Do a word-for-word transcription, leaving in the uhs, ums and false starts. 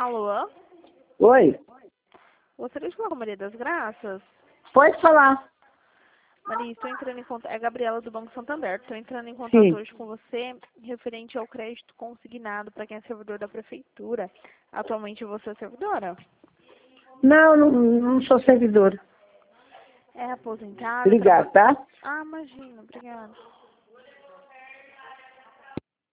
Alô? Oi, Gostaria de falar com a Maria das Graças? pode falar. Maria, estou entrando em contato. É a Gabriela do Banco Santander. Estou entrando em contato Sim. hoje com você referente ao crédito consignado para quem é servidor da prefeitura. Atualmente você é servidora? Não, não, não sou servidora. É aposentada? Obrigado, Traba... tá? Ah, imagina, obrigada.